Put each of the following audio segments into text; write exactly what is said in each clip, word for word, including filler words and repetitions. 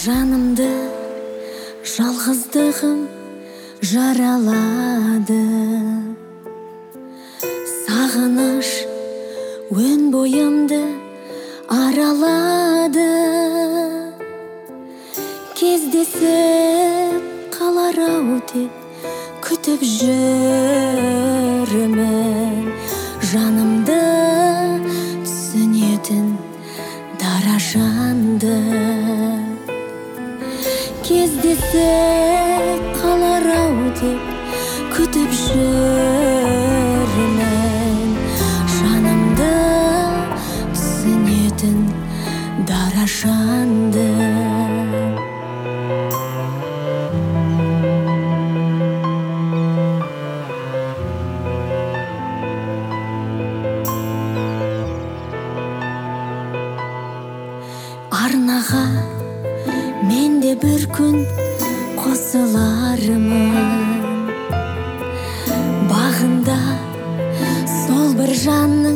Жанымды жалғыздығым жаралады. Сағыныш өн бойымды аралады. Кездесіп қалар-ау деп күтіп жүрмін. Жанымды түсінетін дара жанды. Кездесіп қалар-ау деп күтіп жүрмін. Жанымды түсінетін дара жанды. Арнаға мен де бір күн қосылармын. Бағында сол бір жанның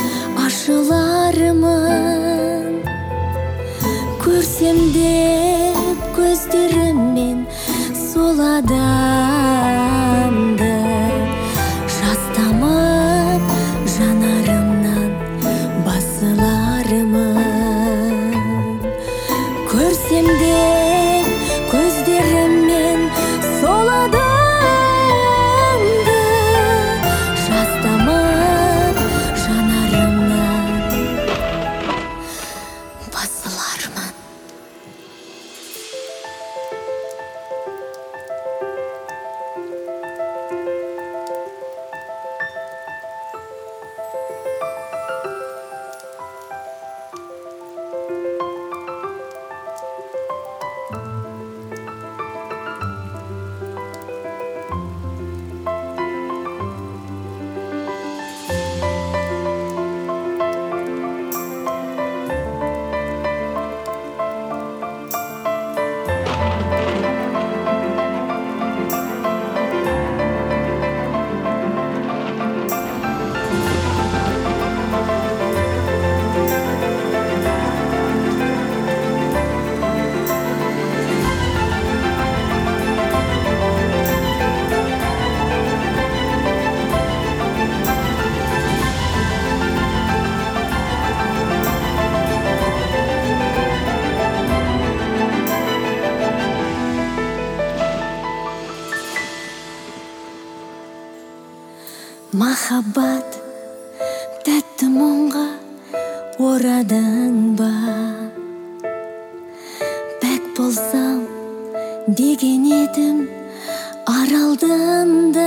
ашылармын. Көрсем деп көздеріммен сол адамды, жастамын жанарымнан басылармын. Көрсем деп көздеріммен сол адамды, жастамын жанарымнан басылармын. Махаббат тәтті мұңға орадың ба? Бәк болсам деген едім аралдында.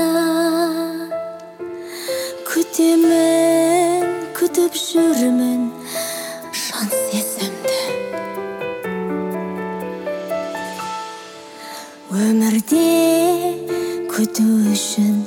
Күтемін, күтіп жүрмін жан сезімді. Өмірде күту үшін